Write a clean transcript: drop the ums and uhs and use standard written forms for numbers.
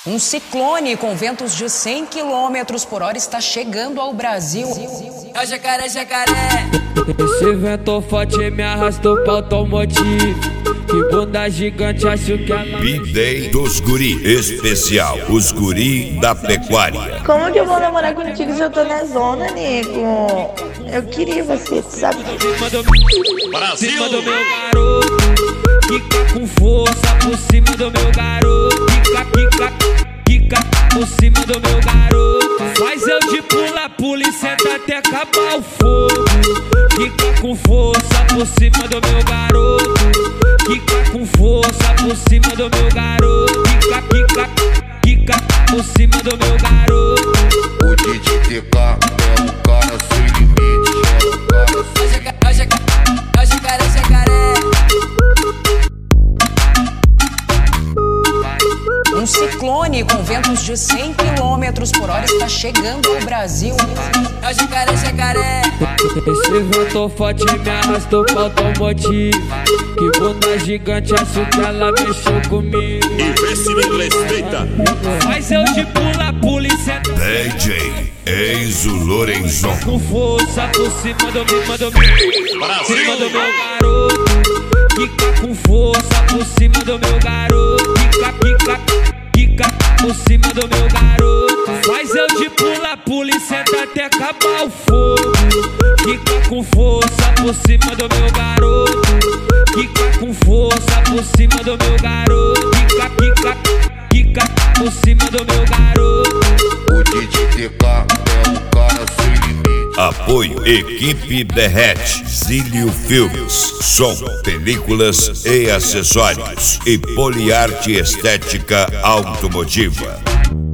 Um ciclone com ventos de 100 km por hora está chegando ao Brasil. É jacaré, jacaré. Esse vento forte me arrastou pra automotivo. Que bunda gigante, acho que ela... B-Day dos Guri Especial, os guri da pecuária. Como que eu vou namorar contigo se eu tô na zona, nego? Eu queria você, tu sabe? Brasil! Do meu garoto, quica com força por cima do meu garoto. Quica por cima do meu garoto. Faz eu de pula e senta até acabar o fogo. Quica com força por cima do meu garoto. Quica com força por cima do meu garoto. Quica por cima do meu garoto. O DJ TK é um cara sem limite. É jacaré, jacaré. Um ciclone com ventos de 100 km por hora está chegando ao Brasil. É jacaré, jacaré. Esse vento forte me arrastou pra automotivo. Que bunda gigante, acho que ela mexeu comigo. E vê se me respeita. Faz eu de pula e senta DJ Enzo Lorenzon. com força por cima do meu garoto. Quica com força por cima do meu garoto. Quica por cima do meu garoto. Faz eu de pula e senta até acabar o fogo. Quica com força por cima do meu garoto. Quica com força por cima do meu garoto. Quica por cima do meu garoto. O DJ TK é um cara sem limite. Apoio Equipe Derrete, Zílio Filmes, som, películas e acessórios e Poliarte Estética Automotiva.